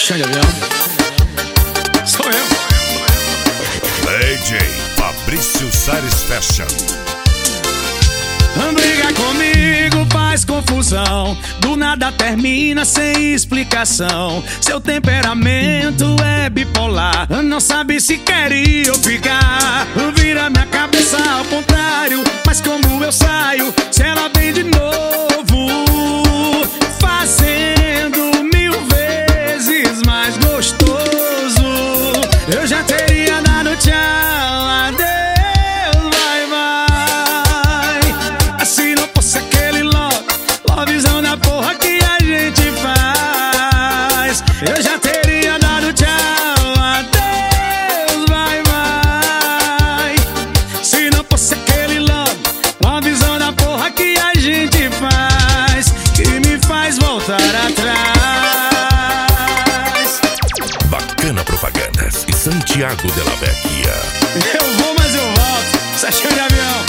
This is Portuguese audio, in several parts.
chão de avião. Sou eu. DJ Fabrício Sares Fashion. Briga comigo, faz confusão, do nada termina sem explicação. Seu temperamento é bipolar, não sabe se querer ou ficar. Vira minha cabeça ao contrário, mas como eu saio, se ela vem de novo, fazendo 1000 vezes mais gostoso. Eu já teria dado tchau, adeus. Visão da porra que a gente faz, eu já teria dado tchau, adeus, vai, vai. Se não fosse aquele love, uma visão da porra que a gente faz, que me faz voltar atrás. Bacana Propagandas e Santiago de la Vecchia. Eu vou, mas eu volto, sachão de avião.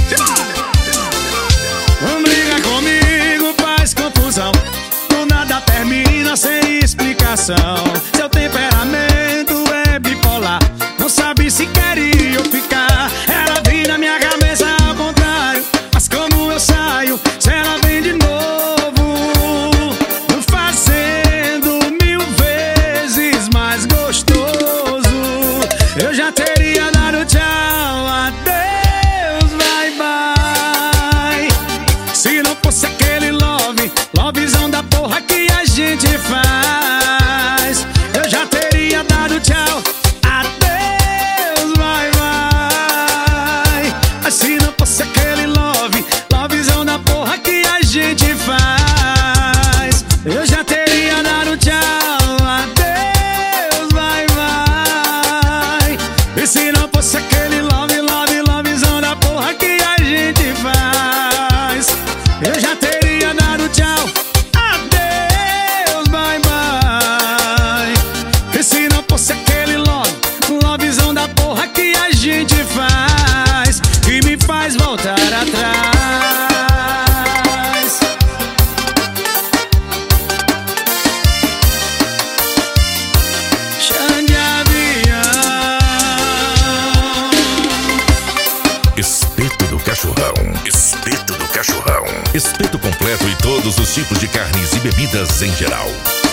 Briga comigo, faz confusão, do nada termina sem explicação. Seu temperamento é bipolar, não sabe se querer ou ficar. Ela vem na minha cabeça ao contrário, mas como eu saio, se ela vem de novo, fazendo 1000 vezes mais gostoso. Eu já teria dado tchau, adeus, vai, vai. Se não fosse aquele love, lovezão da porra que a gente faz, eu já teria dado tchau, adeus, vai, vai. Mas se não fosse aquele love, lovezão da porra que a gente faz, eu já teria dado tchau, adeus, vai, vai. E se não fosse aquele love, lovezão da porra que a gente faz, eu já teria dado tchau, adeus, bye, bye. E se não fosse aquele lovezão da porra que a gente faz, que me faz voltar atrás. Chão de avião. Espeto do Cachorrão. Espeto do Cachorrão. Espeto completo e todos os tipos de carnes e bebidas em geral.